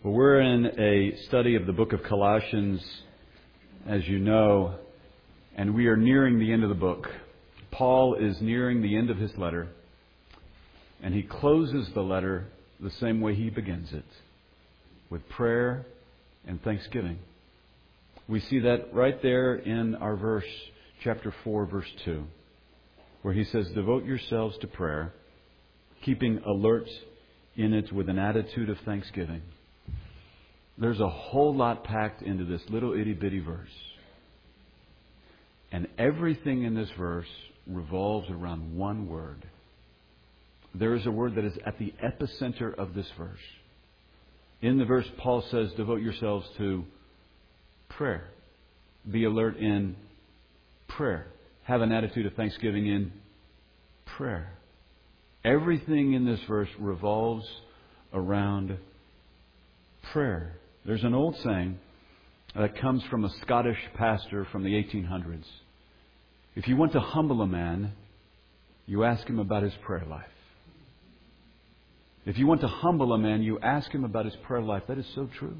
Well, we're in a study of the book of Colossians, as you know, and we are nearing the end of the book. Paul is nearing the end of his letter, and he closes the letter the same way he begins it, with prayer and thanksgiving. We see that right there in our verse, chapter 4, verse 2, where he says, "Devote yourselves to prayer, keeping alert in it with an attitude of thanksgiving." There's a whole lot packed into this little itty-bitty verse. And everything in this verse revolves around one word. There is a word that is at the epicenter of this verse. In the verse, Paul says, devote yourselves to prayer. Be alert in prayer. Have an attitude of thanksgiving in prayer. Everything in this verse revolves around prayer. There's an old saying that comes from a Scottish pastor from the 1800s. If you want to humble a man, you ask him about his prayer life. If you want to humble a man, you ask him about his prayer life. That is so true.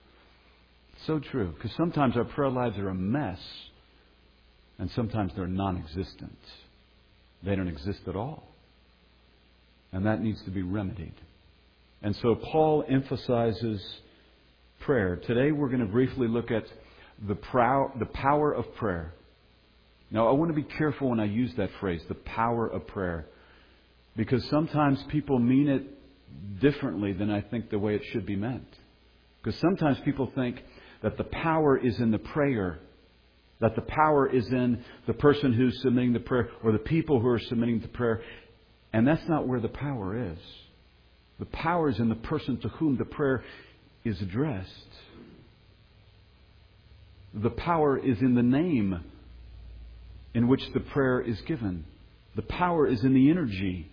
So true. Because sometimes our prayer lives are a mess. And sometimes they're non-existent. They don't exist at all. And that needs to be remedied. And so Paul emphasizes prayer. Today we're going to briefly look at the power of prayer. Now I want to be careful when I use that phrase, the power of prayer. Because sometimes people mean it differently than I think the way it should be meant. Because sometimes people think that the power is in the prayer. That the power is in the person who's submitting the prayer or the people who are submitting the prayer. And that's not where the power is. The power is in the person to whom the prayer is addressed. The power is in the name in which the prayer is given. The power is in the energy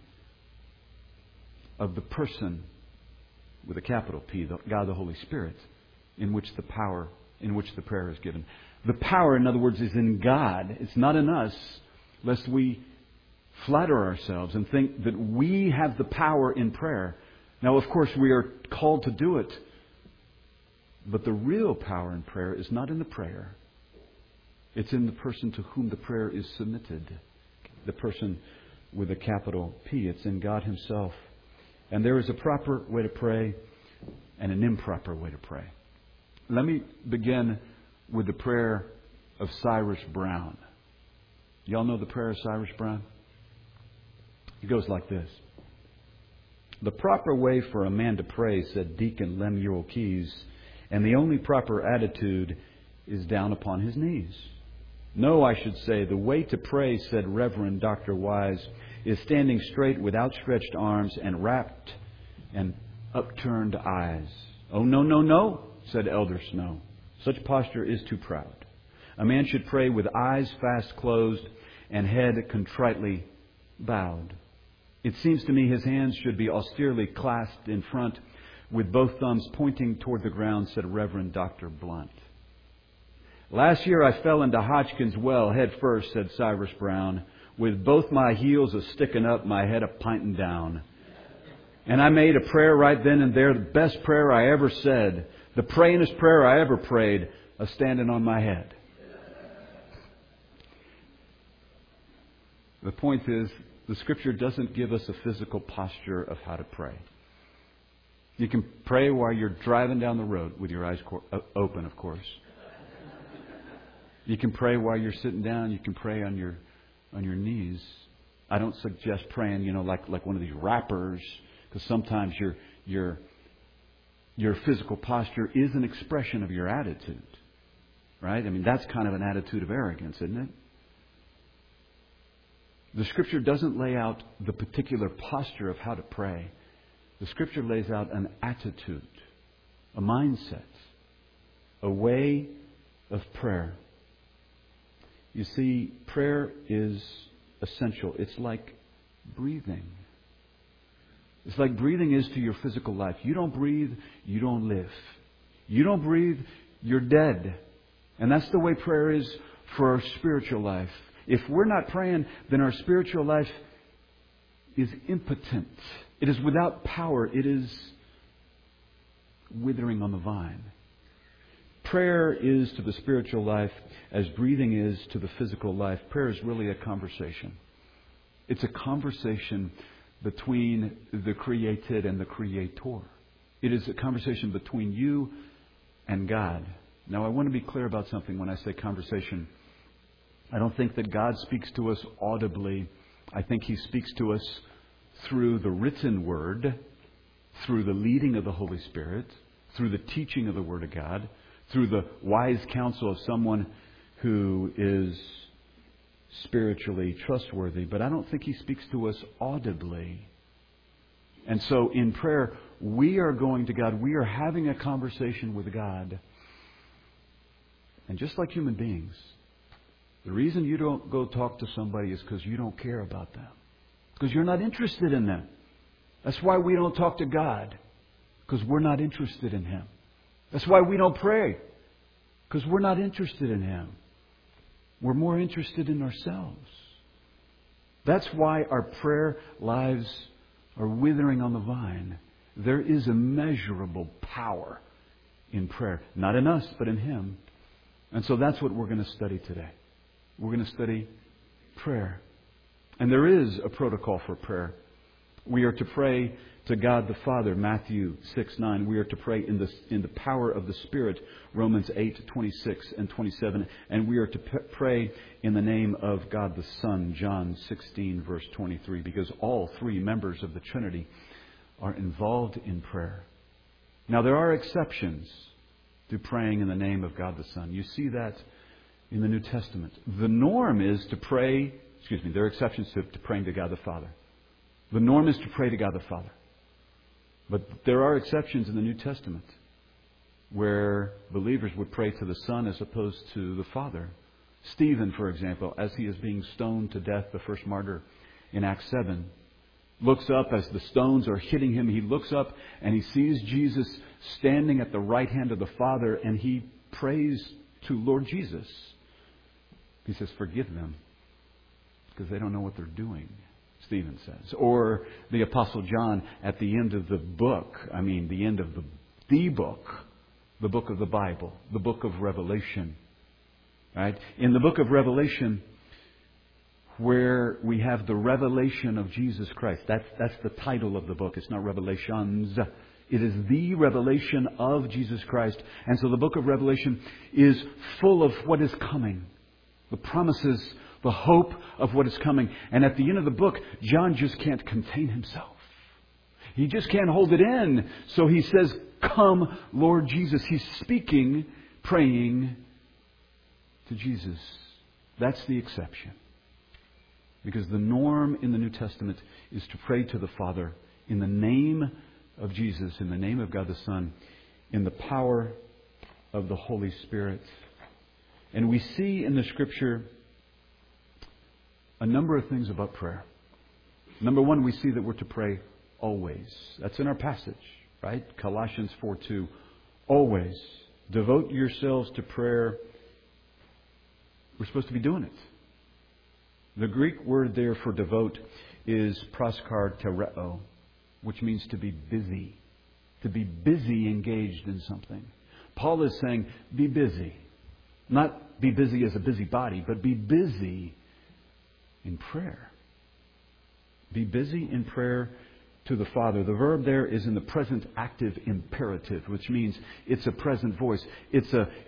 of the person with a capital P, God the Holy Spirit, in which the prayer is given. The power, in other words, is in God. It's not in us, lest we flatter ourselves and think that we have the power in prayer. Now, of course, we are called to do it. But the real power in prayer is not in the prayer. It's in the person to whom the prayer is submitted. The person with a capital P. It's in God Himself. And there is a proper way to pray and an improper way to pray. Let me begin with the prayer of Cyrus Brown. Y'all know the prayer of Cyrus Brown? It goes like this. "The proper way for a man to pray," said Deacon Lemuel Keyes, "and the only proper attitude is down upon his knees. No, I should say, the way to pray," said Reverend Dr. Wise, "is standing straight with outstretched arms and rapt and upturned eyes." "Oh, no, no, no," said Elder Snow. "Such posture is too proud. A man should pray with eyes fast closed and head contritely bowed. It seems to me his hands should be austerely clasped in front with both thumbs pointing toward the ground," said Reverend Dr. Blunt. "Last year I fell into Hodgkin's well head first," said Cyrus Brown, "with both my heels a-sticking up, my head a-pinting down. And I made a prayer right then and there, the best prayer I ever said, the prayingest prayer I ever prayed, a-standing on my head." The point is, the Scripture doesn't give us a physical posture of how to pray. You can pray while you're driving down the road with your eyes open, of course. You can pray while you're sitting down. You can pray on your knees. I don't suggest praying, like one of these rappers, because sometimes your physical posture is an expression of your attitude, right? I mean, that's kind of an attitude of arrogance, isn't it? The Scripture doesn't lay out the particular posture of how to pray. The Scripture lays out an attitude, a mindset, a way of prayer. You see, prayer is essential. It's like breathing. It's like breathing is to your physical life. You don't breathe, you don't live. You don't breathe, you're dead. And that's the way prayer is for our spiritual life. If we're not praying, then our spiritual life is impotent. It is without power. It is withering on the vine. Prayer is to the spiritual life as breathing is to the physical life. Prayer is really a conversation. It's a conversation between the created and the Creator. It is a conversation between you and God. Now, I want to be clear about something when I say conversation. I don't think that God speaks to us audibly. I think He speaks to us through the written Word, through the leading of the Holy Spirit, through the teaching of the Word of God, through the wise counsel of someone who is spiritually trustworthy. But I don't think He speaks to us audibly. And so in prayer, we are going to God. We are having a conversation with God. And just like human beings, the reason you don't go talk to somebody is because you don't care about them. Because you're not interested in them. That's why we don't talk to God. Because we're not interested in Him. That's why we don't pray. Because we're not interested in Him. We're more interested in ourselves. That's why our prayer lives are withering on the vine. There is immeasurable power in prayer. Not in us, but in Him. And so that's what we're going to study today. We're going to study prayer. And there is a protocol for prayer. We are to pray to God the Father, Matthew 6:9. We are to pray in the power of the Spirit, Romans 8:26 and 27. And we are to pray in the name of God the Son, John 16, verse 23. Because all three members of the Trinity are involved in prayer. Now, there are exceptions to praying in the name of God the Son. You see that in the New Testament. The norm is to pray, there are exceptions to praying to God the Father. The norm is to pray to God the Father. But there are exceptions in the New Testament where believers would pray to the Son as opposed to the Father. Stephen, for example, as he is being stoned to death, the first martyr in Acts 7, looks up as the stones are hitting him. He looks up and he sees Jesus standing at the right hand of the Father, and he prays to Lord Jesus. He says, "Forgive them, because they don't know what they're doing," Stephen says. Or the Apostle John at the end of the book, the end of the book of the Bible, the book of Revelation. Right? In the book of Revelation, where we have the revelation of Jesus Christ. That's the title of the book. It's not Revelations. It is the revelation of Jesus Christ. And so the book of Revelation is full of what is coming. The promises, the hope of what is coming. And at the end of the book, John just can't contain himself. He just can't hold it in. So he says, "Come, Lord Jesus." He's speaking, praying to Jesus. That's the exception. Because the norm in the New Testament is to pray to the Father in the name of Jesus, in the name of God the Son, in the power of the Holy Spirit. And we see in the Scripture a number of things about prayer. Number one, we see that we're to pray always. That's in our passage, right? Colossians 4:2. Always. Devote yourselves to prayer. We're supposed to be doing it. The Greek word there for devote is proskartereo, which means to be busy. To be busy engaged in something. Paul is saying, be busy. Not be busy as a busybody, but be busy in prayer. Be busy in prayer to the Father. The verb there is in the present active imperative, which means it's a present voice. It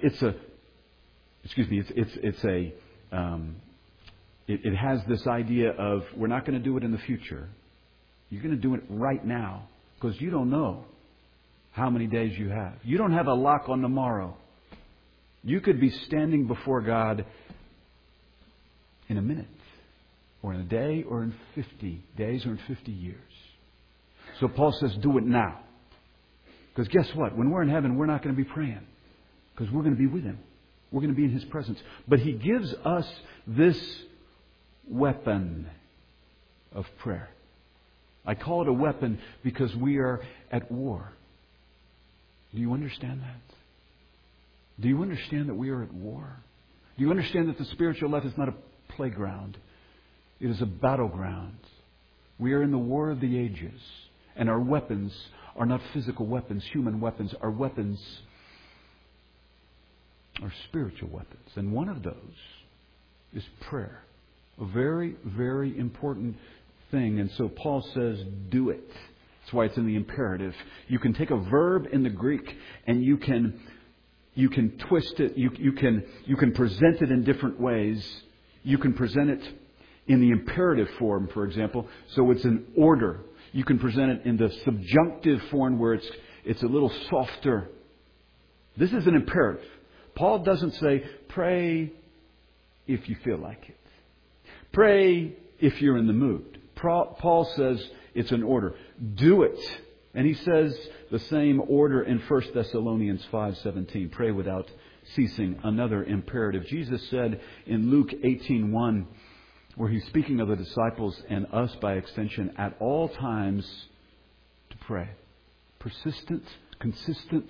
has this idea of we're not going to do it in the future. You're going to do it right now because you don't know how many days you have. You don't have a lock on tomorrow. You could be standing before God in a minute or in a day or in 50 days or in 50 years. So Paul says do it now. Because guess what? When we're in heaven, we're not going to be praying because we're going to be with Him. We're going to be in His presence. But He gives us this weapon of prayer. I call it a weapon because we are at war. Do you understand that? Do you understand that we are at war? Do you understand that the spiritual life is not a playground? It is a battleground. We are in the war of the ages. And our weapons are not physical weapons, human weapons. Our weapons are spiritual weapons. And one of those is prayer. A very, very important thing. And so Paul says, do it. That's why it's in the imperative. You can take a verb in the Greek and you can twist it. You can present it in different ways. You can present it in the imperative form, for example. So it's an order. You can present it in the subjunctive form where it's a little softer. This is an imperative. Paul doesn't say, pray if you feel like it. Pray if you're in the mood. Paul says it's an order. Do it. And he says the same order in 1 Thessalonians 5:17. Pray without ceasing. Another imperative. Jesus said in Luke 18:1, where he's speaking of the disciples and us by extension, at all times to pray. Persistent, consistent,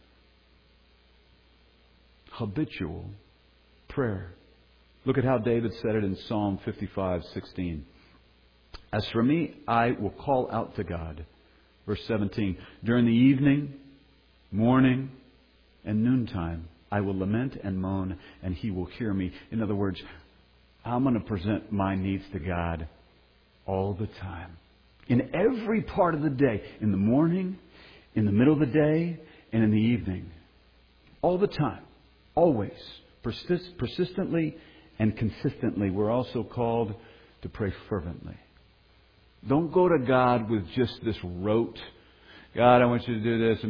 habitual prayer. Look at how David said it in Psalm 55:16. As for me, I will call out to God. Verse 17. During the evening, morning, and noontime, I will lament and moan, and He will hear me. In other words, I'm going to present my needs to God all the time. In every part of the day. In the morning, in the middle of the day, and in the evening. All the time. Always. Persistently and consistently. We're also called to pray fervently. Don't go to God with just this rote, God, I want you to do this.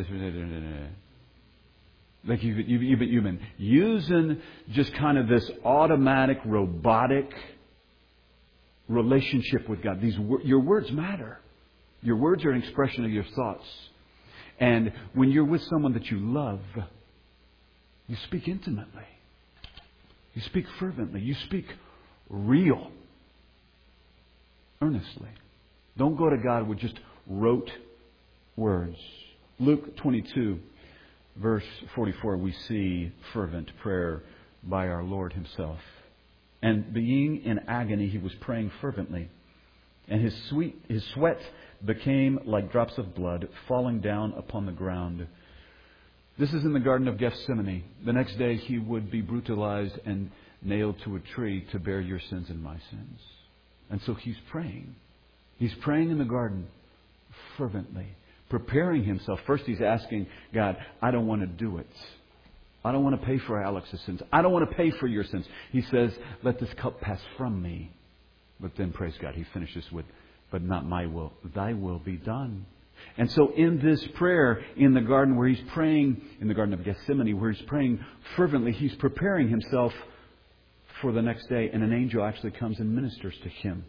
Like you've been using just kind of this automatic, robotic relationship with God. Your words matter. Your words are an expression of your thoughts. And when you're with someone that you love, you speak intimately. You speak fervently. You speak real. Earnestly. Don't go to God with just rote words. Luke 22, verse 44, we see fervent prayer by our Lord Himself. And being in agony, He was praying fervently. And His sweat became like drops of blood falling down upon the ground. This is in the Garden of Gethsemane. The next day He would be brutalized and nailed to a tree to bear your sins and my sins. And so He's praying. He's praying in the garden fervently, preparing Himself. First He's asking God, I don't want to do it. I don't want to pay for Alex's sins. I don't want to pay for your sins. He says, let this cup pass from me. But then, praise God, He finishes with, but not my will, Thy will be done. And so in this prayer in the garden where He's praying, in the Garden of Gethsemane, where He's praying fervently, He's preparing Himself for the next day, and an angel actually comes and ministers to Him.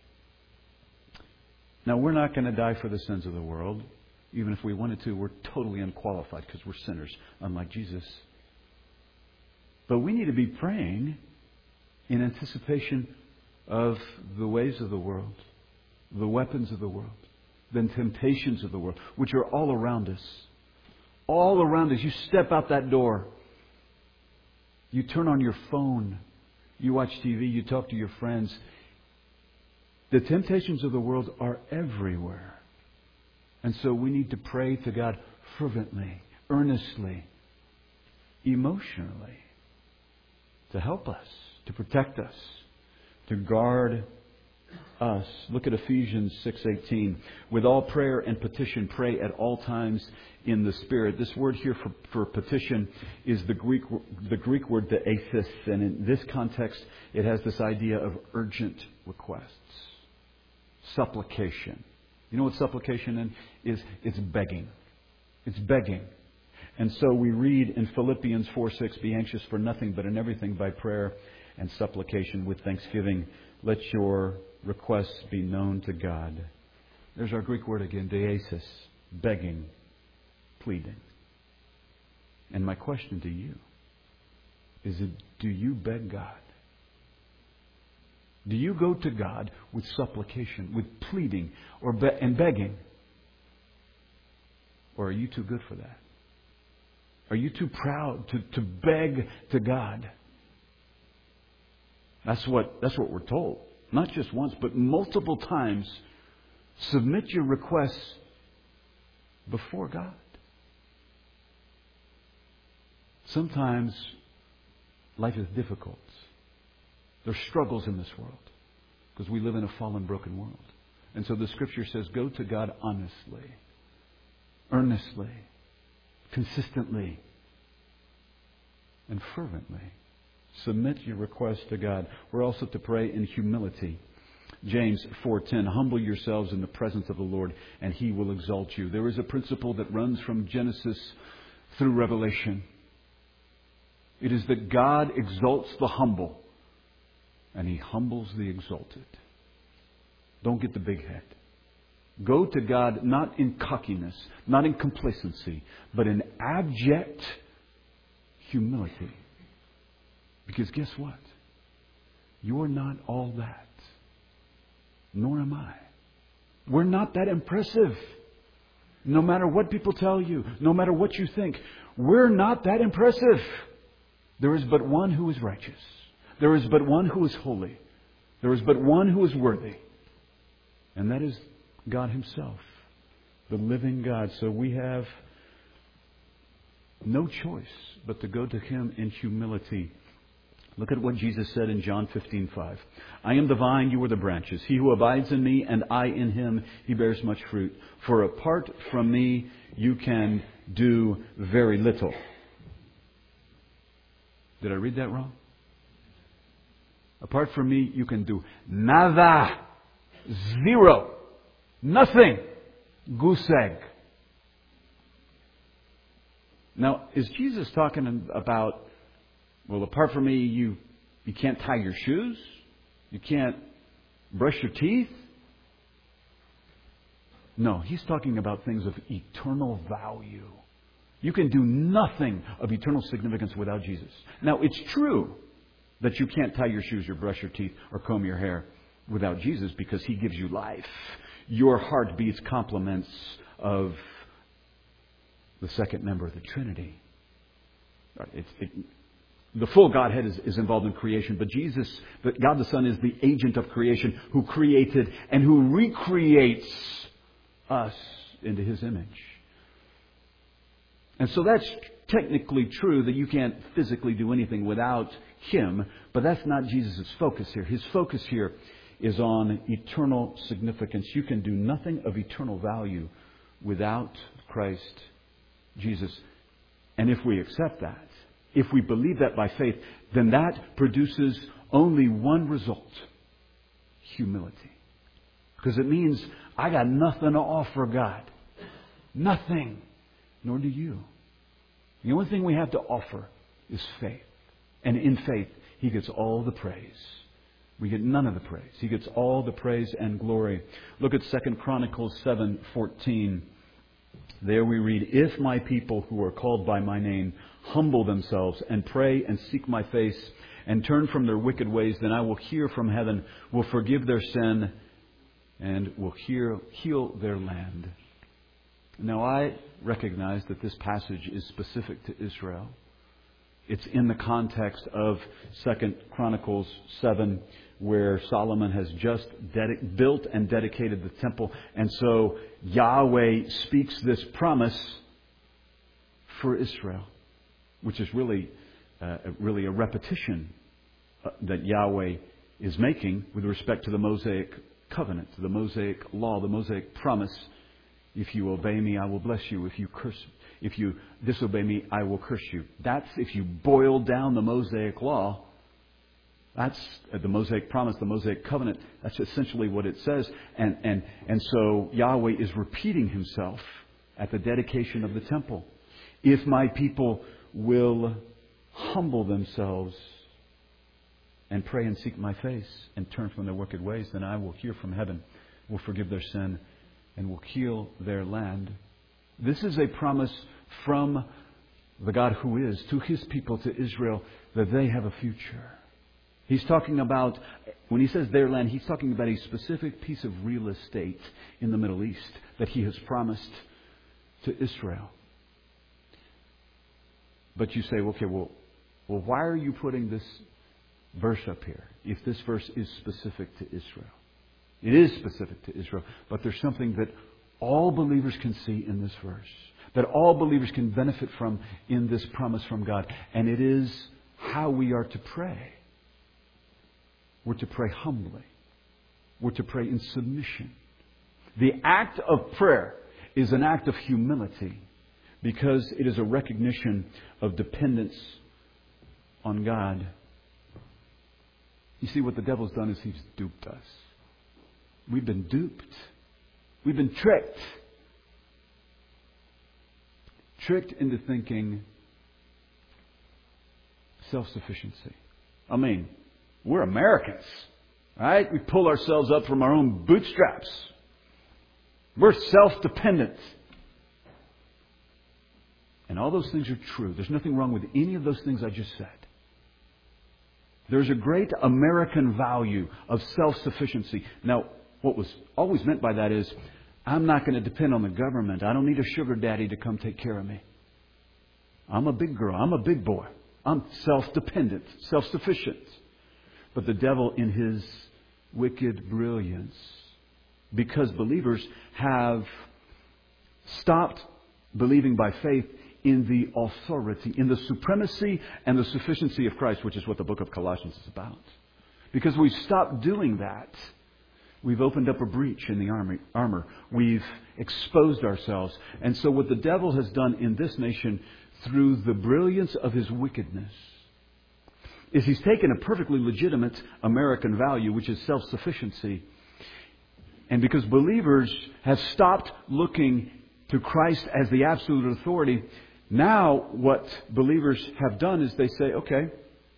Now, we're not going to die for the sins of the world. Even if we wanted to, we're totally unqualified because we're sinners, unlike Jesus. But we need to be praying in anticipation of the ways of the world, the weapons of the world, the temptations of the world, which are all around us. All around us. You step out that door. You turn on your phone. You watch TV, you talk to your friends. The temptations of the world are everywhere. And so we need to pray to God fervently, earnestly, emotionally, to help us, to protect us, to guard us. Look at Ephesians 6:18. With all prayer and petition, pray at all times in the Spirit. This word here for petition is the Greek word theesis, and in this context, it has this idea of urgent requests, supplication. You know what supplication is? It's begging. It's begging. And so we read in Philippians 4:6, be anxious for nothing, but in everything by prayer and supplication with thanksgiving, let your requests be known to God. There's our Greek word again, deesis, begging, pleading. And my question to you is, do you beg God? Do you go to God with supplication, with pleading, and begging? Or are you too good for that? Are you too proud to beg to God? That's what we're told. Not just once, but multiple times. Submit your requests before God. Sometimes life is difficult. There's struggles in this world because we live in a fallen, broken world. And so the Scripture says, go to God honestly, earnestly, consistently, and fervently. Submit your request to God. We're also to pray in humility. James 4:10, humble yourselves in the presence of the Lord, and He will exalt you. There is a principle that runs from Genesis through Revelation. It is that God exalts the humble, and He humbles the exalted. Don't get the big head. Go to God not in cockiness, not in complacency, but in abject humility. Because guess what? You're not all that. Nor am I. We're not that impressive. No matter what people tell you, no matter what you think, we're not that impressive. There is but one who is righteous. There is but one who is holy. There is but one who is worthy. And that is God Himself, the living God. So we have no choice but to go to Him in humility. Look at what Jesus said in John 15:5. I am the vine, you are the branches. He who abides in me and I in him, he bears much fruit. For apart from me, you can do very little. Did I read that wrong? Apart from me, you can do nada. Zero. Nothing. Goose egg. Now, is Jesus talking about, well, apart from me, you can't tie your shoes? You can't brush your teeth? No, He's talking about things of eternal value. You can do nothing of eternal significance without Jesus. Now, it's true that you can't tie your shoes or brush your teeth or comb your hair without Jesus because He gives you life. Your heart beats compliments of the second member of the Trinity. The full Godhead is involved in creation, but Jesus, God the Son, is the agent of creation who created and who recreates us into His image. And so that's technically true that you can't physically do anything without Him, but that's not Jesus' focus here. His focus here is on eternal significance. You can do nothing of eternal value without Christ Jesus. And if we accept that, if we believe that by faith, then that produces only one result: humility. Because it means I got nothing to offer God. Nothing. Nor do you. The only thing we have to offer is faith. And in faith, He gets all the praise. We get none of the praise. He gets all the praise and glory. Look at 2 Chronicles 7:14. There we read, if my people who are called by my name humble themselves and pray and seek my face and turn from their wicked ways, then I will hear from heaven, will forgive their sin, and will heal their land. Now I recognize that this passage is specific to Israel. It's in the context of 2 Chronicles 7, where Solomon has just built and dedicated the temple. And so Yahweh speaks this promise for Israel, which is really a repetition that Yahweh is making with respect to the Mosaic covenant, the Mosaic law, the Mosaic promise. If you obey me, I will bless you. If you disobey me, I will curse you. That's, if you boil down the Mosaic law, that's the Mosaic promise, the Mosaic covenant. That's essentially what it says. And so Yahweh is repeating Himself at the dedication of the temple. If my people will humble themselves and pray and seek my face and turn from their wicked ways, then I will hear from heaven, will forgive their sin, and will heal their land. This is a promise from the God who is to His people, to Israel, that they have a future. He's talking about, when He says their land, He's talking about a specific piece of real estate in the Middle East that He has promised to Israel. But you say, okay, well, why are you putting this verse up here if this verse is specific to Israel? It is specific to Israel, but there's something that all believers can see in this verse, that all believers can benefit from in this promise from God. And it is how we are to pray. We're to pray humbly. We're to pray in submission. The act of prayer is an act of humility because it is a recognition of dependence on God. You see, what the devil's done is he's duped us. We've been duped. We've been tricked. Tricked into thinking self-sufficiency. I mean, we're Americans, right? We pull ourselves up from our own bootstraps. We're self-dependent. And all those things are true. There's nothing wrong with any of those things I just said. There's a great American value of self-sufficiency. Now, what was always meant by that is, I'm not going to depend on the government. I don't need a sugar daddy to come take care of me. I'm a big girl. I'm a big boy. I'm self-dependent, self-sufficient. But the devil, in his wicked brilliance, because believers have stopped believing by faith in the authority, in the supremacy and the sufficiency of Christ, which is what the book of Colossians is about. Because we've stopped doing that, we've opened up a breach in the armor. We've exposed ourselves. And so what the devil has done in this nation, through the brilliance of his wickedness, is he's taken a perfectly legitimate American value, which is self-sufficiency. And because believers have stopped looking to Christ as the absolute authority, now what believers have done is they say, okay,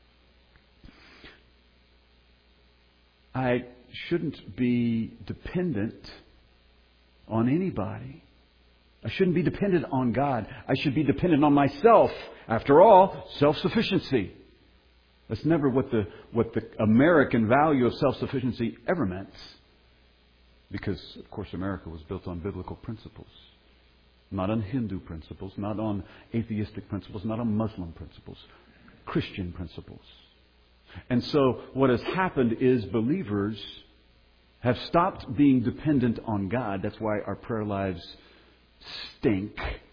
I shouldn't be dependent on anybody. I shouldn't be dependent on God. I should be dependent on myself. After all, self-sufficiency. That's never what the American value of self-sufficiency ever meant. Because, of course, America was built on biblical principles. Not on Hindu principles, not on atheistic principles, not on Muslim principles. Christian principles. And so what has happened is believers have stopped being dependent on God. That's why our prayer lives stink.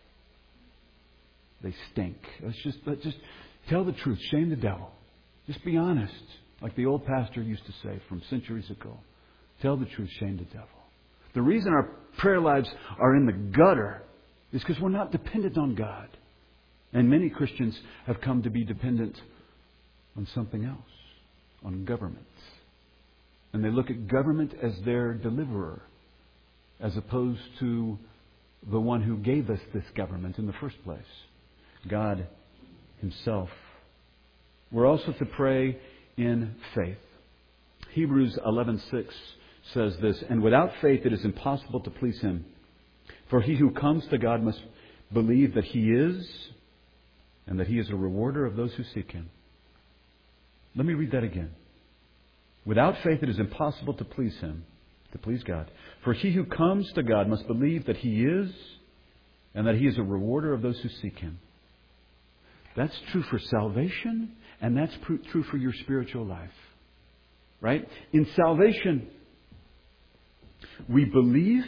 They stink. Let's just tell the truth. Shame the devil. Just be honest. Like the old pastor used to say from centuries ago. Tell the truth. Shame the devil. The reason our prayer lives are in the gutter is because we're not dependent on God. And many Christians have come to be dependent on something else. On government. And they look at government as their deliverer, as opposed to the one who gave us this government in the first place, God Himself. We're also to pray in faith. Hebrews 11:6 says this, "And without faith it is impossible to please Him. For he who comes to God must believe that He is, and that He is a rewarder of those who seek Him." Let me read that again. Without faith it is impossible to please Him, to please God. For he who comes to God must believe that He is, and that He is a rewarder of those who seek Him. That's true for salvation, and that's true for your spiritual life. Right? In salvation, we believe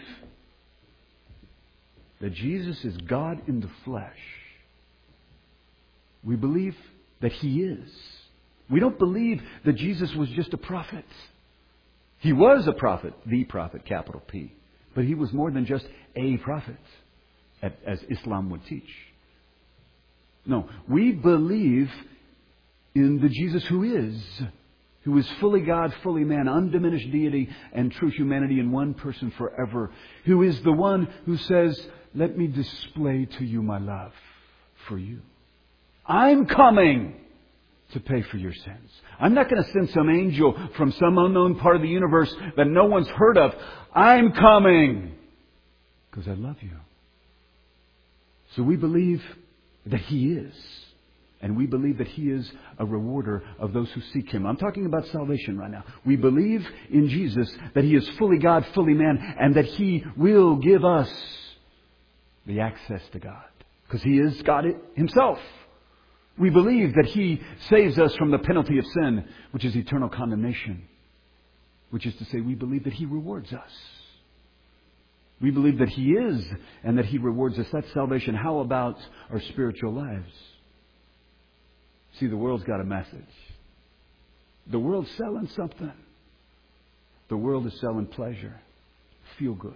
that Jesus is God in the flesh. We believe that He is. We don't believe that Jesus was just a prophet. He was a prophet, the prophet, capital P. But He was more than just a prophet, as Islam would teach. No, we believe in the Jesus who is fully God, fully man, undiminished deity and true humanity in one person forever. Who is the one who says, "Let me display to you my love for you. I'm coming to pay for your sins. I'm not going to send some angel from some unknown part of the universe that no one's heard of. I'm coming because I love you." So we believe that He is. And we believe that He is a rewarder of those who seek Him. I'm talking about salvation right now. We believe in Jesus, that He is fully God, fully man, and that He will give us the access to God. Because He is God Himself. We believe that He saves us from the penalty of sin, which is eternal condemnation. Which is to say, we believe that He rewards us. We believe that He is and that He rewards us. That's salvation. How about our spiritual lives? See, the world's got a message. The world's selling something. The world is selling pleasure, feel good,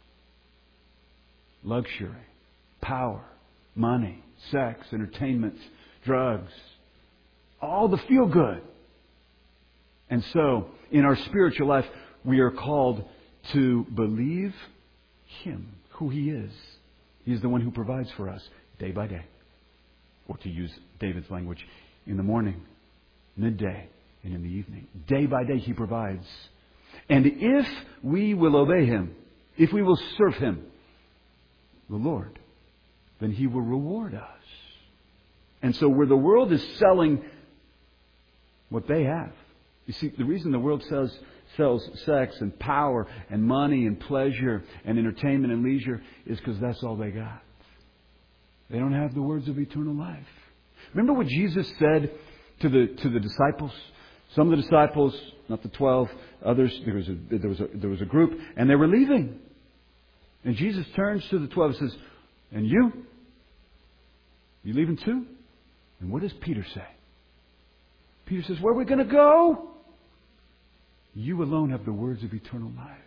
luxury, power, money, sex, entertainment, drugs, all the feel good. And so, in our spiritual life, we are called to believe Him, who He is. He's the one who provides for us day by day. Or to use David's language, in the morning, midday, and in the evening. Day by day He provides. And if we will obey Him, if we will serve Him, the Lord, then He will reward us. And so where the world is selling what they have. You see, the reason the world sells sex and power and money and pleasure and entertainment and leisure is because that's all they got. They don't have the words of eternal life. Remember what Jesus said to the disciples? Some of the disciples, not the 12, others, there was a group, and they were leaving. And Jesus turns to the 12 and says, "And you? You leaving too?" And what does Peter say? Peter says, "Where are we going to go? You alone have the words of eternal life."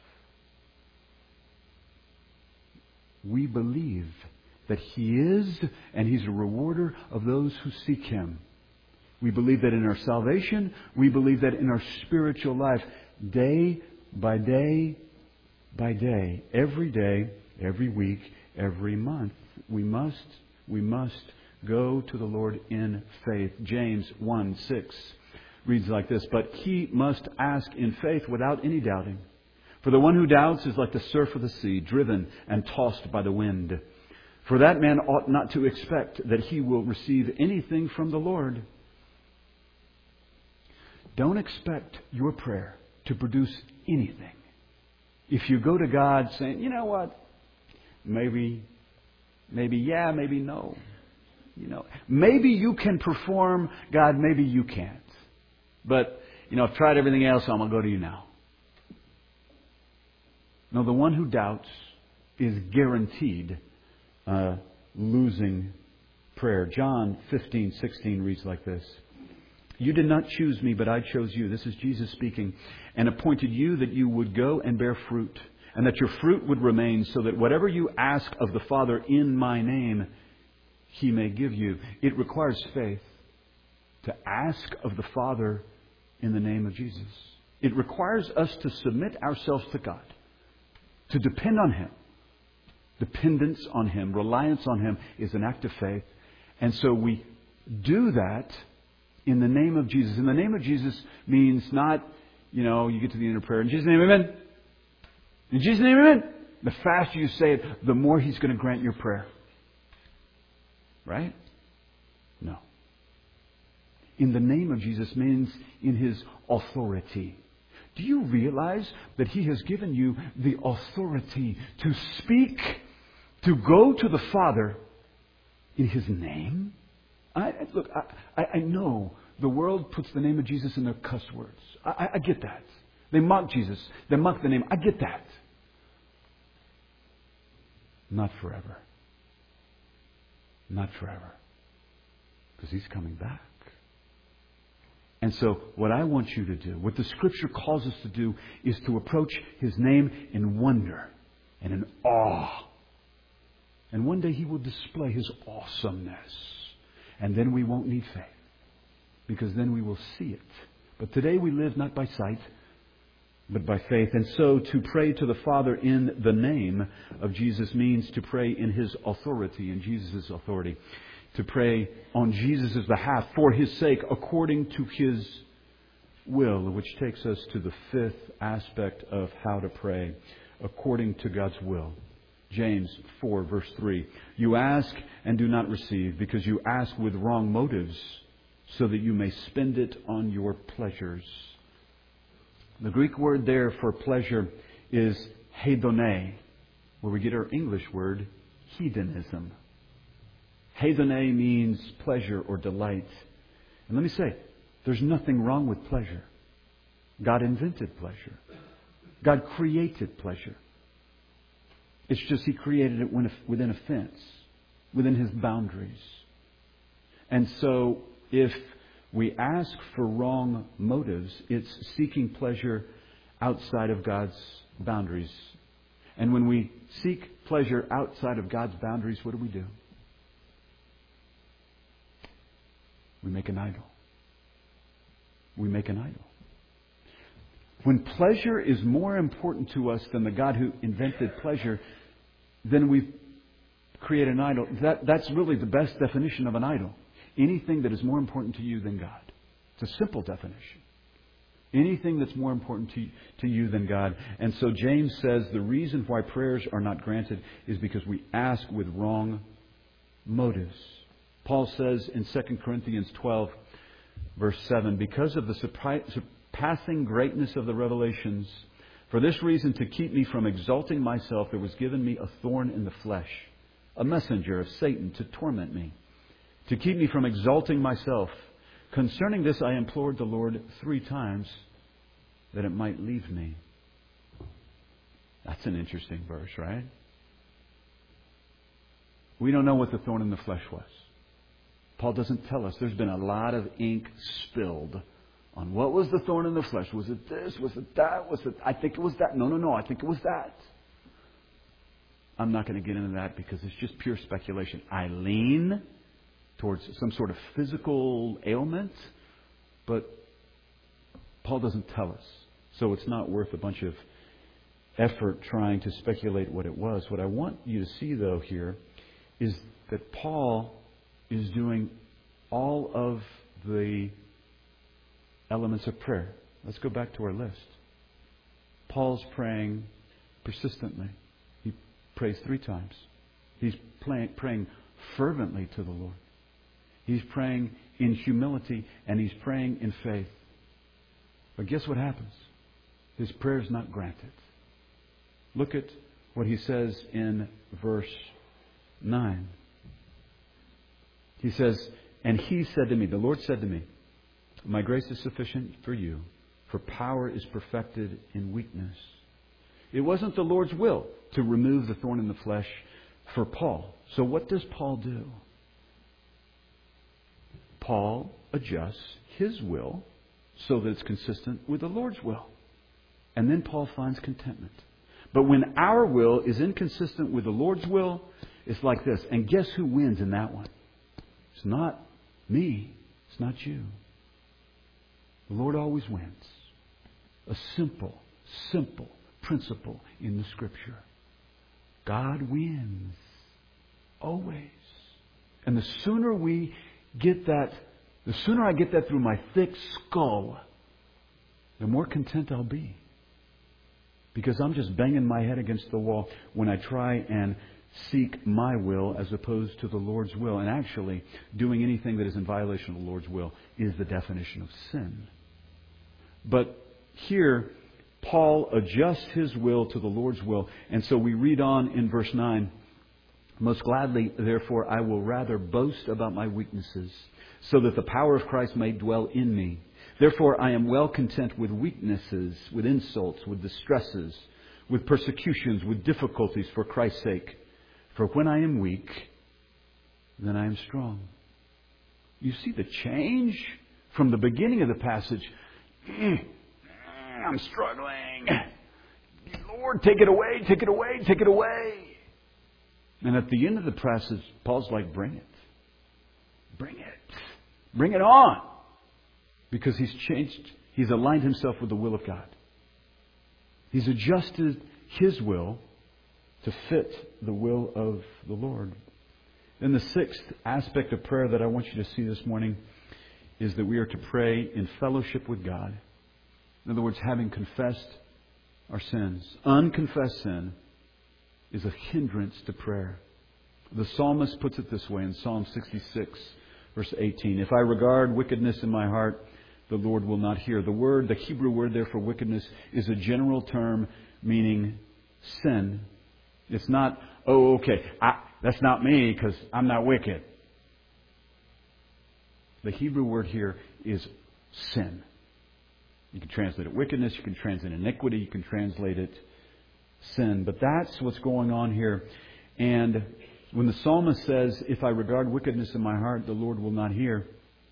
We believe that He is, and He's a rewarder of those who seek Him. We believe that in our salvation. We believe that in our spiritual life, day by day by day, every week, every month, we must go to the Lord in faith. James 1:6 reads like this, "But he must ask in faith without any doubting. For the one who doubts is like the surf of the sea, driven and tossed by the wind. For that man ought not to expect that he will receive anything from the Lord." Don't expect your prayer to produce anything. If you go to God saying, "You know what? Maybe yeah, maybe no. Maybe you can perform, God, maybe you can't. But, I've tried everything else, so I'm going to go to you now." No, the one who doubts is guaranteed losing prayer. John 15:16 reads like this. "You did not choose me, but I chose you." This is Jesus speaking. "And appointed you that you would go and bear fruit, and that your fruit would remain, so that whatever you ask of the Father in my name, He may give you." It requires faith to ask of the Father in the name of Jesus. It requires us to submit ourselves to God, to depend on Him. Dependence on Him, reliance on Him is an act of faith. And so we do that in the name of Jesus. In the name of Jesus means not, you get to the end of prayer, "In Jesus' name, amen. In Jesus' name, amen." The faster you say it, the more He's going to grant your prayer. Right? No. In the name of Jesus means in His authority. Do you realize that He has given you the authority to speak, to go to the Father in His name? I know the world puts the name of Jesus in their cuss words. I get that. They mock Jesus. They mock the name. I get that. Not forever. Not forever. Because He's coming back. And so what I want you to do, what the Scripture calls us to do, is to approach His name in wonder and in awe. And one day He will display His awesomeness. And then we won't need faith, because then we will see it. But today we live not by sight, but by faith. And so to pray to the Father in the name of Jesus means to pray in His authority, in Jesus' authority. To pray on Jesus' behalf, for His sake, according to His will, which takes us to the fifth aspect of how to pray, according to God's will. James 4, verse 3. "You ask and do not receive, because you ask with wrong motives, so that you may spend it on your pleasures." The Greek word there for pleasure is hedone, where we get our English word hedonism. Hedone means pleasure or delight. And let me say, there's nothing wrong with pleasure. God invented pleasure. God created pleasure. It's just He created it within a fence, within His boundaries. And so if we ask for wrong motives, it's seeking pleasure outside of God's boundaries. And when we seek pleasure outside of God's boundaries, what do? We make an idol. We make an idol. When pleasure is more important to us than the God who invented pleasure, then we create an idol. That's really the best definition of an idol. Anything that is more important to you than God. It's a simple definition. Anything that's more important to you than God. And so James says the reason why prayers are not granted is because we ask with wrong motives. Paul says in 2 Corinthians 12, verse 7, because of the surpassing greatness of the revelations, for this reason, to keep me from exalting myself, there was given me a thorn in the flesh, a messenger of Satan to torment me, to keep me from exalting myself. Concerning this, I implored the Lord 3 times that it might leave me. That's an interesting verse, right? We don't know what the thorn in the flesh was. Paul doesn't tell us. There's been a lot of ink spilled on what was the thorn in the flesh. Was it this? Was it that? I think it was that. No. I think it was that. I'm not going to get into that because it's just pure speculation. I lean towards some sort of physical ailment, but Paul doesn't tell us. So it's not worth a bunch of effort trying to speculate what it was. What I want you to see, though, here is that Paul is doing all of the elements of prayer. Let's go back to our list. Paul's praying persistently. He prays 3 times. He's praying fervently to the Lord. He's praying in humility and he's praying in faith. But guess what happens? His prayer is not granted. Look at what he says in verse 9. He says, and he said to me, the Lord said to me, my grace is sufficient for you, for power is perfected in weakness. It wasn't the Lord's will to remove the thorn in the flesh for Paul. So what does Paul do? Paul adjusts his will so that it's consistent with the Lord's will. And then Paul finds contentment. But when our will is inconsistent with the Lord's will, it's like this. And guess who wins in that one? It's not me. It's not you. The Lord always wins. A simple principle in the Scripture. God wins. Always. And the sooner I get that through my thick skull, the more content I'll be. Because I'm just banging my head against the wall when I try and seek my will as opposed to the Lord's will. And actually, doing anything that is in violation of the Lord's will is the definition of sin. But here, Paul adjusts his will to the Lord's will. And so we read on in verse 9, most gladly, therefore, I will rather boast about my weaknesses, so that the power of Christ may dwell in me. Therefore, I am well content with weaknesses, with insults, with distresses, with persecutions, with difficulties for Christ's sake. For when I am weak, then I am strong. You see the change from the beginning of the passage. I'm struggling. Lord, take it away, take it away, take it away. And at the end of the passage, Paul's like, bring it. Bring it. Bring it on. Because he's changed. He's aligned himself with the will of God. He's adjusted his will to fit the will of the Lord. Then the 6th aspect of prayer that I want you to see this morning is that we are to pray in fellowship with God. In other words, having confessed our sins. Unconfessed sin is a hindrance to prayer. The psalmist puts it this way in Psalm 66, verse 18. If I regard wickedness in my heart, the Lord will not hear. The Hebrew word there for wickedness is a general term meaning sin. It's not, that's not me because I'm not wicked. The Hebrew word here is sin. You can translate it wickedness, you can translate iniquity, you can translate it sin. But that's what's going on here. And when the psalmist says, if I regard wickedness in my heart, the Lord will not hear.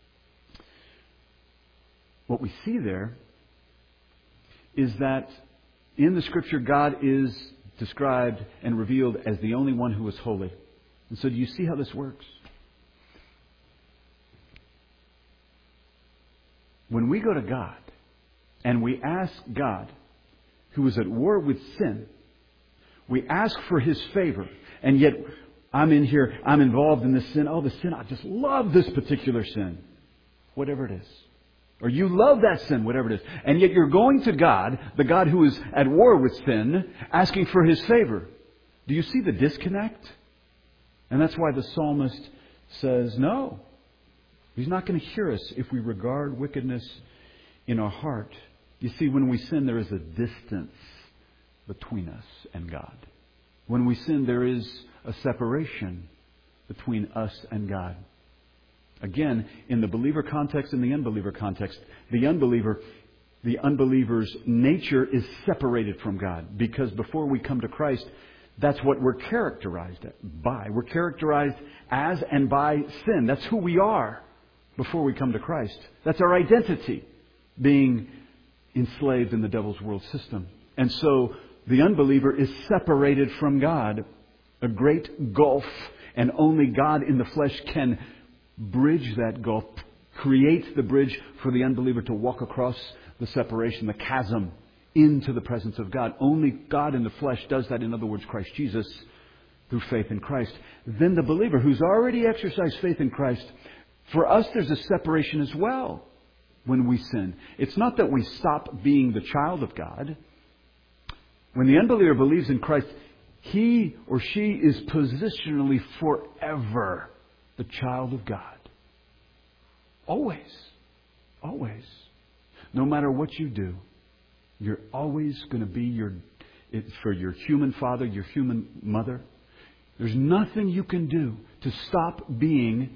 What we see there is that in the Scripture, God is described and revealed as the only one who is holy. And so do you see how this works? When we go to God and we ask God, who is at war with sin, we ask for His favor, and yet I'm in here, I'm involved in this sin. Oh, the sin, I just love this particular sin. Whatever it is. Or you love that sin, whatever it is. And yet you're going to God, the God who is at war with sin, asking for His favor. Do you see the disconnect? And that's why the psalmist says, no. He's not going to hear us if we regard wickedness in our heart. You see, when we sin, there is a distance between us and God. When we sin, there is a separation between us and God. Again, in the believer context and the unbeliever context, the unbeliever's nature is separated from God. Because before we come to Christ, that's what we're characterized by. We're characterized as and by sin. That's who we are before we come to Christ. That's our identity, being enslaved in the devil's world system. And so the unbeliever is separated from God, a great gulf, and only God in the flesh can bridge that gulf, create the bridge for the unbeliever to walk across the separation, the chasm, into the presence of God. Only God in the flesh does that. In other words, Christ Jesus, through faith in Christ. Then the believer who's already exercised faith in Christ, for us there's a separation as well when we sin. It's not that we stop being the child of God. When the unbeliever believes in Christ, he or she is positionally forever the child of God. Always. Always. No matter what you do, you're always going to be for your human father, your human mother. There's nothing you can do to stop being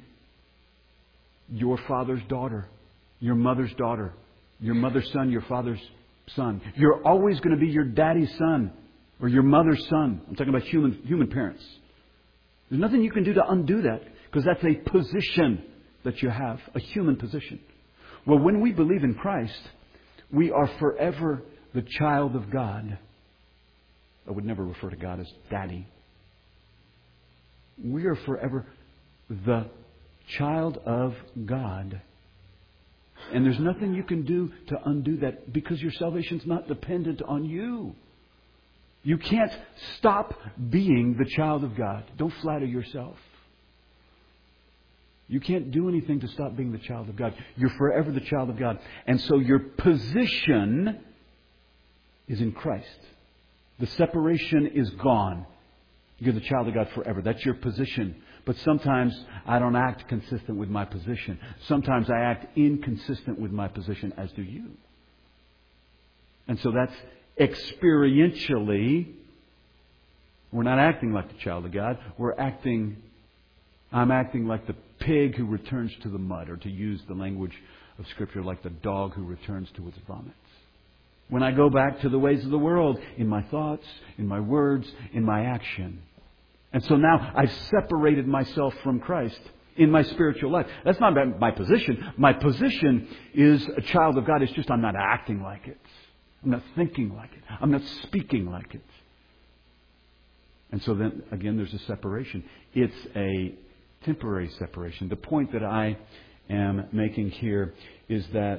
your father's daughter, your mother's daughter, your mother's son, your father's son. You're always going to be your daddy's son or your mother's son. I'm talking about human parents. There's nothing you can do to undo that, because that's a position that you have, a human position. Well, when we believe in Christ, we are forever the child of God. I would never refer to God as Daddy. We are forever the child of God. And there's nothing you can do to undo that, because your salvation's not dependent on you. You can't stop being the child of God. Don't flatter yourself. You can't do anything to stop being the child of God. You're forever the child of God. And so your position is in Christ. The separation is gone. You're the child of God forever. That's your position. But sometimes I don't act consistent with my position. Sometimes I act inconsistent with my position, as do you. And so that's experientially, we're not acting like the child of God. I'm acting like the pig who returns to the mud, or to use the language of Scripture, like the dog who returns to its vomit. When I go back to the ways of the world, in my thoughts, in my words, in my action. And so now I've separated myself from Christ in my spiritual life. That's not my position. My position is a child of God. It's just I'm not acting like it. I'm not thinking like it. I'm not speaking like it. And so then, again, there's a separation. It's a temporary separation. The point that I am making here is that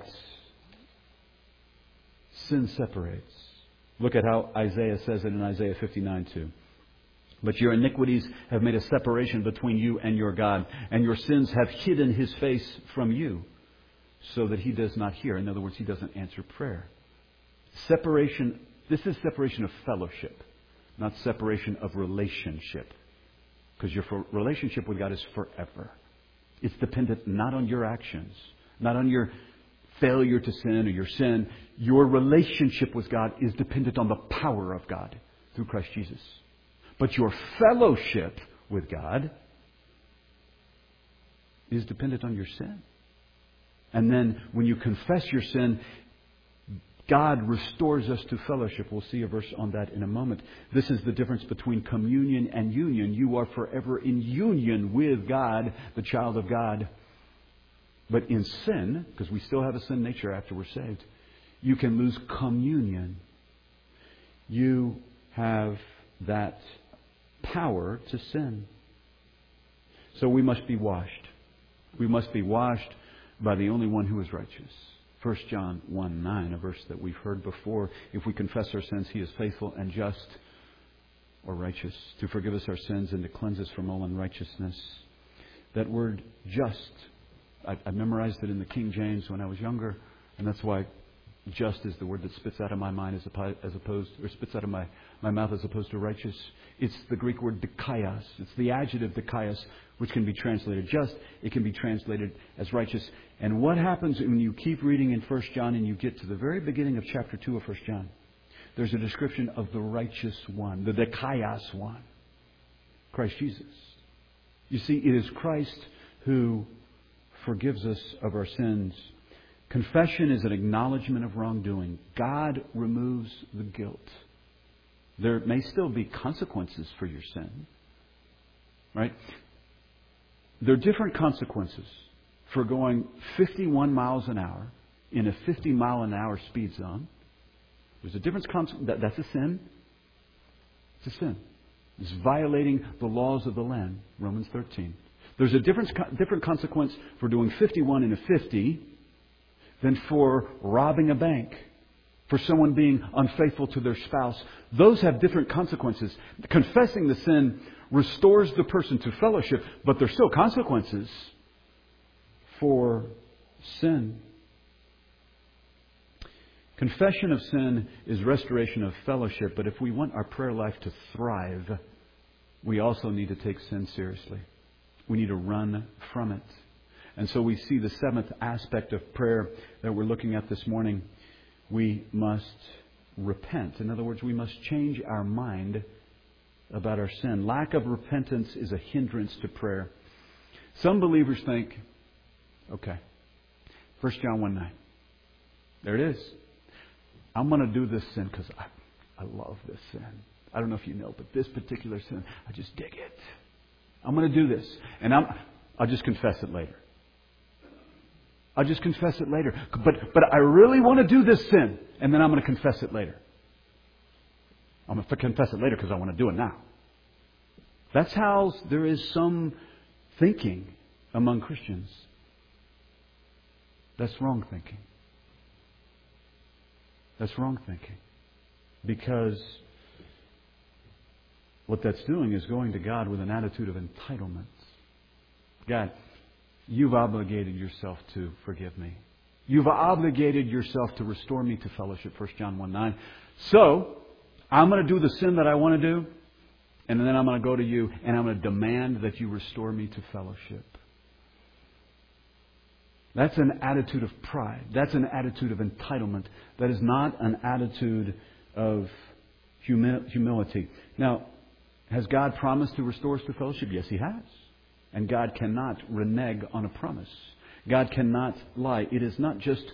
sin separates. Look at how Isaiah says it in Isaiah 59:2. But your iniquities have made a separation between you and your God, and your sins have hidden His face from you, so that He does not hear. In other words, He doesn't answer prayer. Separation. This is separation of fellowship, not separation of relationship. Because your relationship with God is forever. It's dependent not on your actions, not on your failure to sin or your sin. Your relationship with God is dependent on the power of God through Christ Jesus. But your fellowship with God is dependent on your sin. And then when you confess your sin, God restores us to fellowship. We'll see a verse on that in a moment. This is the difference between communion and union. You are forever in union with God, the child of God. But in sin, because we still have a sin nature after we're saved, you can lose communion. You have that power to sin. So we must be washed. We must be washed by the only one who is righteous. 1 John 1:9, a verse that we've heard before. If we confess our sins, He is faithful and just or righteous to forgive us our sins and to cleanse us from all unrighteousness. That word just, I memorized it in the King James when I was younger, and that's why just is the word that spits out of my mind as opposed, or spits out of my mouth as opposed to righteous. It's the Greek word dikaios. It's the adjective dikaios, which can be translated just. It can be translated as righteous. And what happens when you keep reading in 1 John and you get to the very beginning of chapter 2 of 1 John? There's a description of the righteous one, the dikaios one, Christ Jesus. You see, it is Christ who forgives us of our sins. Confession is an acknowledgement of wrongdoing. God removes the guilt. There may still be consequences for your sin. Right? There are different consequences for going 51 miles an hour in a 50 mile an hour speed zone. There's a different consequence. That's a sin. It's a sin. It's violating the laws of the land. Romans 13. There's a different consequence for doing 51 in a 50 than for robbing a bank, for someone being unfaithful to their spouse. Those have different consequences. Confessing the sin restores the person to fellowship, but there's still consequences for sin. Confession of sin is restoration of fellowship, but if we want our prayer life to thrive, we also need to take sin seriously. We need to run from it. And so we see the seventh aspect of prayer that we're looking at this morning. We must repent. In other words, we must change our mind about our sin. Lack of repentance is a hindrance to prayer. Some believers think, okay, 1 John 1:9. There it is. I'm going to do this sin because I love this sin. I don't know if you know, but this particular sin, I just dig it. I'm going to do this. And I'll just confess it later. I'll just confess it later. But I really want to do this sin. And then I'm going to confess it later. I'm going to confess it later because I want to do it now. That's how there is some thinking among Christians. That's wrong thinking. That's wrong thinking. Because what that's doing is going to God with an attitude of entitlement. God, you've obligated yourself to forgive me. You've obligated yourself to restore me to fellowship, 1 John 1:9. So, I'm going to do the sin that I want to do, and then I'm going to go to you, and I'm going to demand that you restore me to fellowship. That's an attitude of pride. That's an attitude of entitlement. That is not an attitude of humility. Now, has God promised to restore us to fellowship? Yes, He has. And God cannot renege on a promise. God cannot lie. It is not just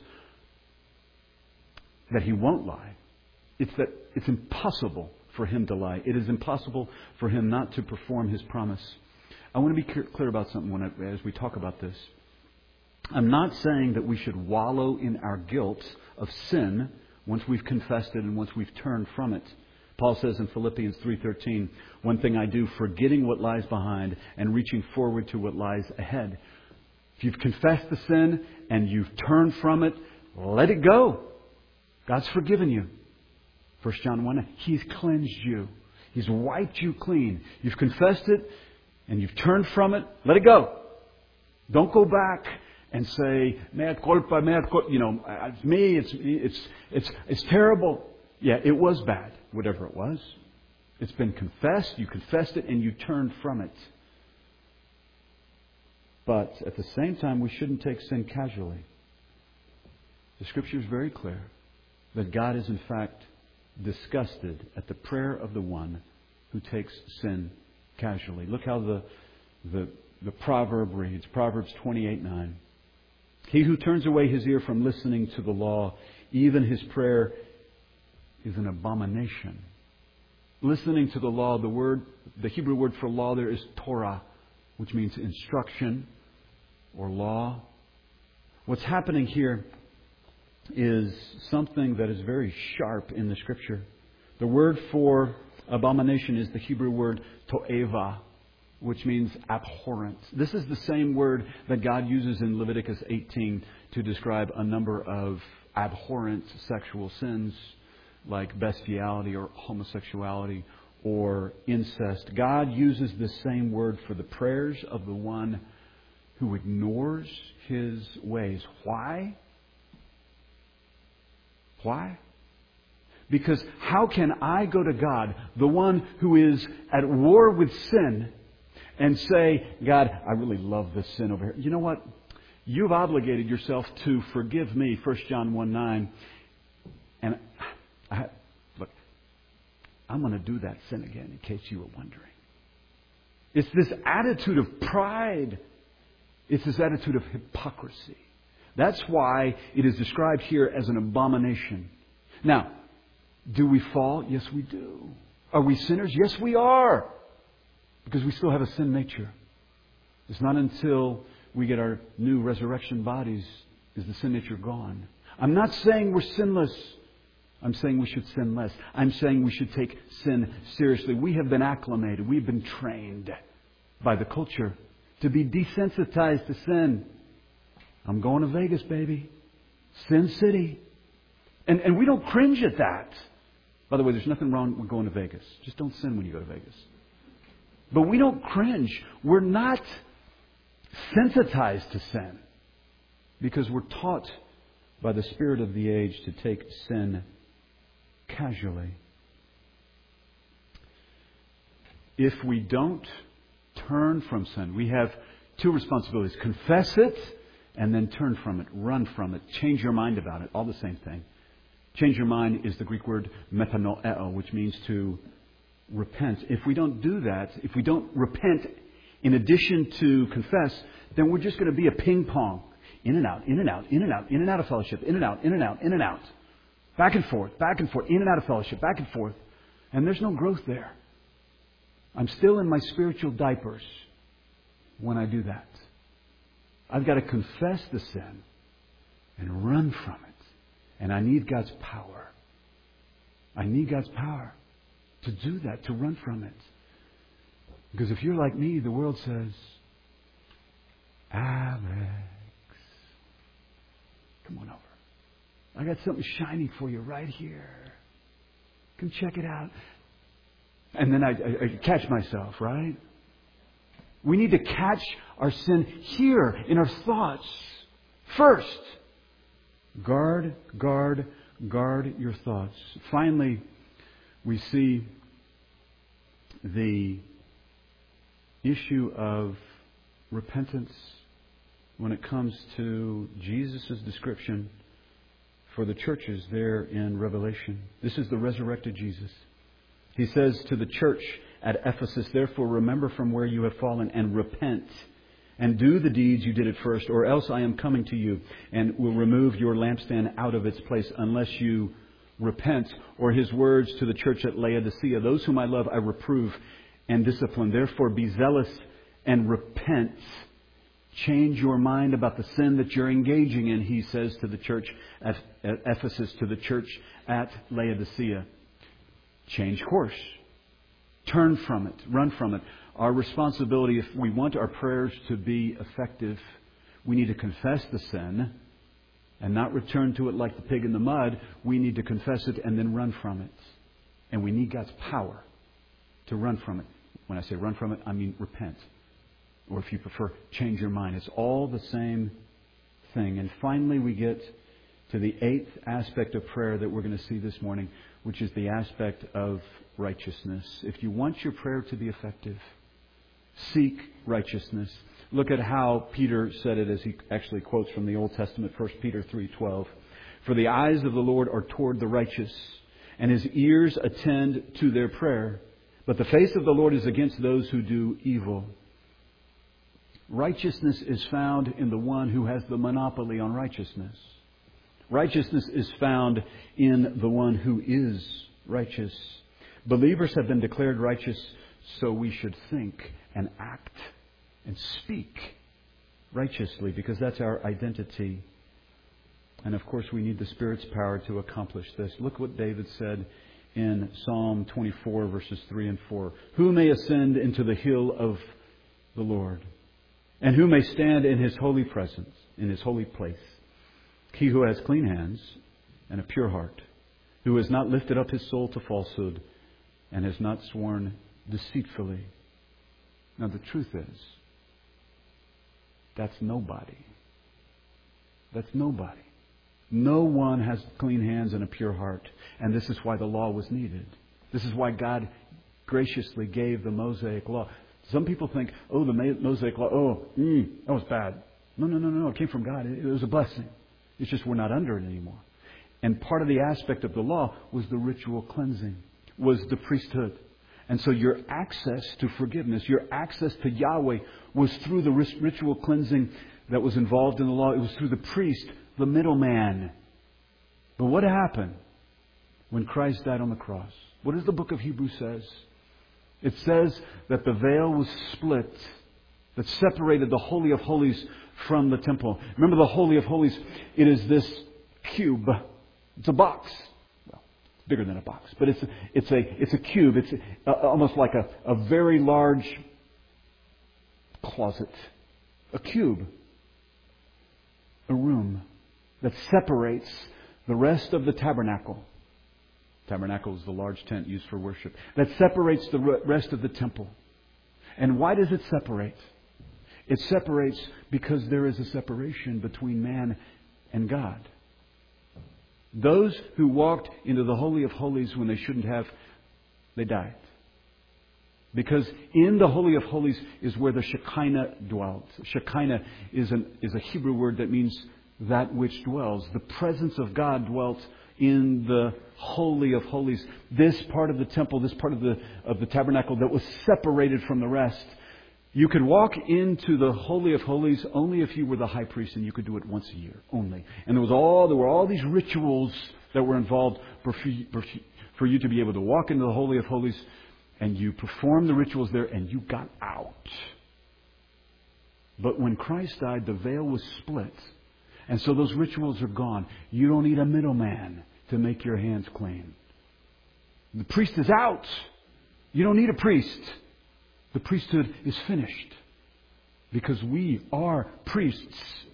that He won't lie. It's that it's impossible for Him to lie. It is impossible for Him not to perform His promise. I want to be clear about something as we talk about this. I'm not saying that we should wallow in our guilt of sin once we've confessed it and once we've turned from it. Paul says in Philippians 3:13, one thing I do, forgetting what lies behind and reaching forward to what lies ahead. If you've confessed the sin and you've turned from it, let it go. God's forgiven you. 1 John 1, He's cleansed you. He's wiped you clean. You've confessed it and you've turned from it, let it go. Don't go back and say, mea culpa, it's me, it's terrible. Yeah, it was bad, whatever it was. It's been confessed, you confessed it, and you turned from it. But at the same time, we shouldn't take sin casually. The Scripture is very clear that God is in fact disgusted at the prayer of the one who takes sin casually. Look how the proverb reads, Proverbs 28:9. He who turns away his ear from listening to the law Even his prayer is an abomination. Listening to the law, the Hebrew word for law there is Torah, which means instruction or law. What's happening here is something that is very sharp in the Scripture. The word for abomination is the Hebrew word to'eva, which means abhorrent. This is the same word that God uses in Leviticus 18 to describe a number of abhorrent sexual sins like bestiality or homosexuality or incest. God uses the same word for the prayers of the one who ignores His ways. Why? Why? Because how can I go to God, the one who is at war with sin, and say, God, I really love this sin over here. You know what? You've obligated yourself to forgive me, 1 John 1:9. And look, I'm going to do that sin again, in case you were wondering. It's this attitude of pride. It's this attitude of hypocrisy. That's why it is described here as an abomination. Now, do we fall? Yes, we do. Are we sinners? Yes, we are. Because we still have a sin nature. It's not until we get our new resurrection bodies is the sin nature gone. I'm not saying we're sinless. I'm saying we should sin less. I'm saying we should take sin seriously. We have been acclimated. We've been trained by the culture to be desensitized to sin. I'm going to Vegas, baby. Sin City. And we don't cringe at that. By the way, there's nothing wrong with going to Vegas. Just don't sin when you go to Vegas. But we don't cringe. We're not sensitized to sin because we're taught by the spirit of the age to take sin casually. If we don't turn from sin, we have two responsibilities. Confess it and then turn from it. Run from it. Change your mind about it. All the same thing. Change your mind is the Greek word metanoeo, which means to repent. If we don't do that, if we don't repent in addition to confess, then we're just going to be a ping pong. In and out, in and out, in and out, in and out of fellowship, in and out, in and out, in and out. Back and forth, in and out of fellowship, back and forth. And there's no growth there. I'm still in my spiritual diapers when I do that. I've got to confess the sin and run from it. And I need God's power. I need God's power to do that, to run from it. Because if you're like me, the world says, Alex, come on over. I got something shiny for you right here. Come check it out. And then I catch myself, right? We need to catch our sin here in our thoughts first. Guard your thoughts. Finally, we see the issue of repentance when it comes to Jesus' description for the churches there in Revelation. This is the resurrected Jesus. He says to the church at Ephesus, therefore remember from where you have fallen and repent and do the deeds you did at first, or else I am coming to you and will remove your lampstand out of its place unless you repent. Or his words to the church at Laodicea, those whom I love I reprove and discipline. Therefore be zealous and repent. Change your mind about the sin that you're engaging in, he says to the church at Ephesus, to the church at Laodicea. Change course. Turn from it. Run from it. Our responsibility, if we want our prayers to be effective, we need to confess the sin and not return to it like the pig in the mud. We need to confess it and then run from it. And we need God's power to run from it. When I say run from it, I mean repent. Or if you prefer, change your mind. It's all the same thing. And finally, we get to the eighth aspect of prayer that we're going to see this morning, which is the aspect of righteousness. If you want your prayer to be effective, seek righteousness. Look at how Peter said it as he actually quotes from the Old Testament, 1 Peter 3:12. For the eyes of the Lord are toward the righteous, and His ears attend to their prayer. But the face of the Lord is against those who do evil. Righteousness is found in the one who has the monopoly on righteousness. Righteousness is found in the one who is righteous. Believers have been declared righteous, so we should think and act and speak righteously, because that's our identity. And of course, we need the Spirit's power to accomplish this. Look what David said in Psalm 24, verses 3 and 4. Who may ascend into the hill of the Lord? And who may stand in His holy presence, in His holy place? He who has clean hands and a pure heart, who has not lifted up his soul to falsehood and has not sworn deceitfully. Now the truth is, that's nobody. That's nobody. No one has clean hands and a pure heart. And this is why the law was needed. This is why God graciously gave the Mosaic law. Some people think, oh, the Mosaic law, that was bad. No. It came from God. It was a blessing. It's just we're not under it anymore. And part of the aspect of the law was the ritual cleansing, was the priesthood. And so your access to forgiveness, your access to Yahweh was through the ritual cleansing that was involved in the law. It was through the priest, the middleman. But what happened when Christ died on the cross? What does the book of Hebrews says? It says that the veil was split, that separated the Holy of Holies from the temple. Remember, the Holy of Holies, it is this cube. It's a box. Well, it's bigger than a box, but it's a cube. It's almost like a very large closet. A cube. A room that separates the rest of the tabernacle. Tabernacle is the large tent used for worship. That separates the rest of the temple. And why does it separate? It separates because there is a separation between man and God. Those who walked into the Holy of Holies when they shouldn't have, they died. Because in the Holy of Holies is where the Shekinah dwelt. Shekinah is a Hebrew word that means that which dwells. The presence of God dwelt in the Holy of Holies. This part of the temple, this part of the tabernacle that was separated from the rest. You could walk into the Holy of Holies only if you were the high priest, and you could do it once a year only. And there were all these rituals that were involved for you to be able to walk into the Holy of Holies, and you performed the rituals there, and you got out. But when Christ died, the veil was split. And so those rituals are gone. You don't need a middleman to make your hands clean. The priest is out. You don't need a priest. The priesthood is finished. Because we are priests.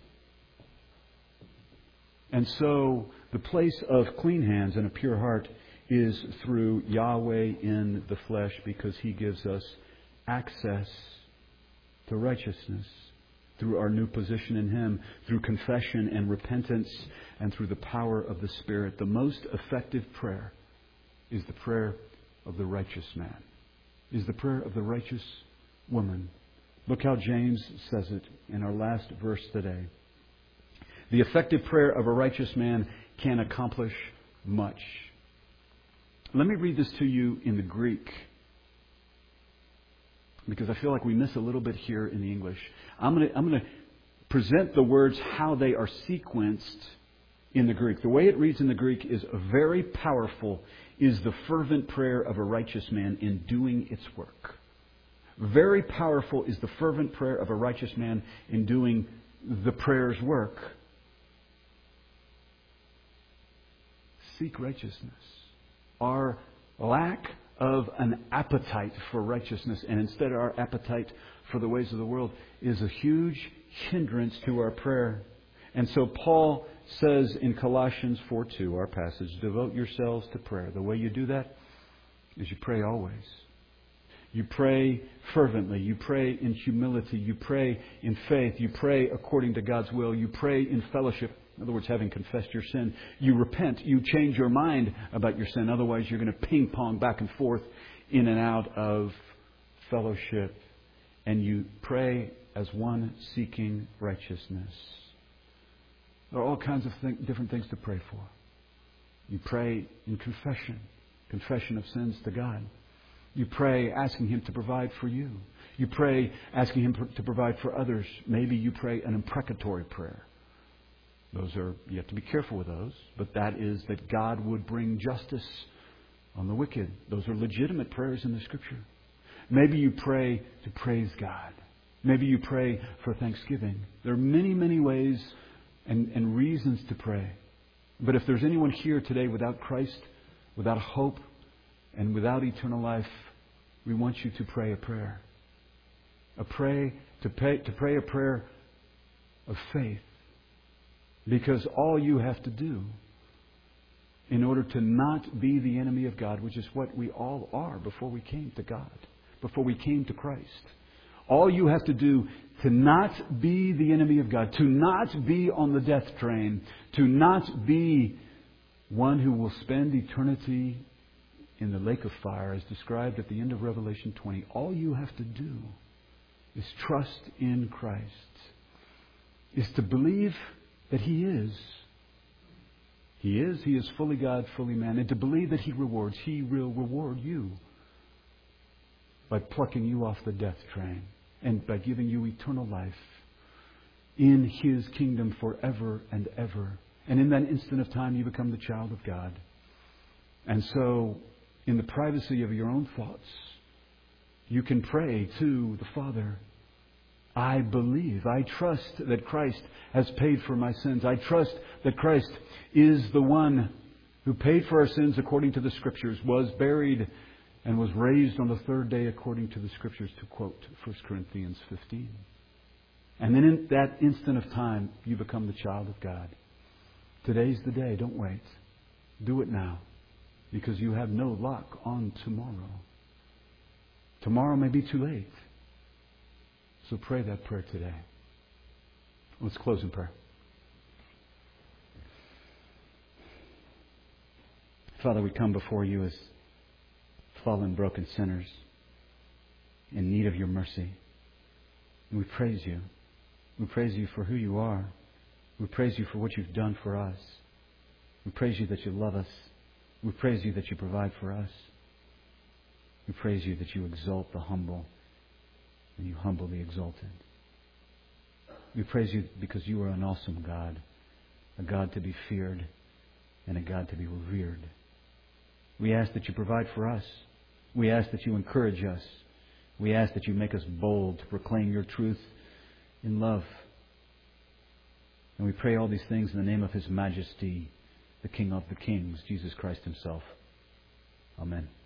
And so the place of clean hands and a pure heart is through Yahweh in the flesh, because He gives us access to righteousness through our new position in Him, through confession and repentance, and through the power of the Spirit. The most effective prayer is the prayer of the righteous man, is the prayer of the righteous woman. Look how James says it in our last verse today. The effective prayer of a righteous man can accomplish much. Let me read this to you in the Greek, because I feel like we miss a little bit here in the English. I'm going to present the words how they are sequenced in the Greek. The way it reads in the Greek is very powerful, is the fervent prayer of a righteous man in doing its work. Very powerful is the fervent prayer of a righteous man in doing the prayer's work. Seek righteousness. Our lack of an appetite for righteousness, and instead our appetite for the ways of the world, is a huge hindrance to our prayer. And so Paul says in Colossians 4:2, our passage, devote yourselves to prayer. The way you do that is you pray always. You pray fervently. You pray in humility. You pray in faith. You pray according to God's will. You pray in fellowship. In other words, having confessed your sin, you repent. You change your mind about your sin. Otherwise, you're going to ping pong back and forth in and out of fellowship. And you pray as one seeking righteousness. There are all kinds of different things to pray for. You pray in confession of sins to God. You pray asking Him to provide for you. You pray asking Him to provide for others. Maybe you pray an imprecatory prayer. You have to be careful with those, but that is that God would bring justice on the wicked. Those are legitimate prayers in the Scripture. Maybe you pray to praise God. Maybe you pray for thanksgiving. There are many, many ways and reasons to pray. But if there's anyone here today without Christ, without hope, and without eternal life, we want you to pray a prayer. To pray a prayer of faith. Because all you have to do in order to not be the enemy of God, which is what we all are before we came to God, before we came to Christ. All you have to do to not be the enemy of God, to not be on the death train, to not be one who will spend eternity in the lake of fire as described at the end of Revelation 20, all you have to do is trust in Christ, is to believe that He is. He is fully God, fully man, and to believe that He rewards. He will reward you by plucking you off the death train and by giving you eternal life in His kingdom forever and ever. And in that instant of time, you become the child of God. And so, in the privacy of your own thoughts, you can pray to the Father, I believe, I trust that Christ has paid for my sins. I trust that Christ is the one who paid for our sins according to the Scriptures, was buried, and was raised on the third day according to the Scriptures, to quote 1 Corinthians 15. And then in that instant of time, you become the child of God. Today's the day. Don't wait. Do it now. Because you have no luck on tomorrow. Tomorrow may be too late. So pray that prayer today. Let's close in prayer. Father, we come before You as fallen, broken sinners in need of Your mercy. And we praise You. We praise You for who You are. We praise You for what You've done for us. We praise You that You love us. We praise You that You provide for us. We praise You that You exalt the humble and You humble the exalted. We praise You because You are an awesome God, a God to be feared and a God to be revered. We ask that You provide for us. We ask that You encourage us. We ask that You make us bold to proclaim Your truth in love. And we pray all these things in the name of His Majesty, the King of the Kings, Jesus Christ Himself. Amen.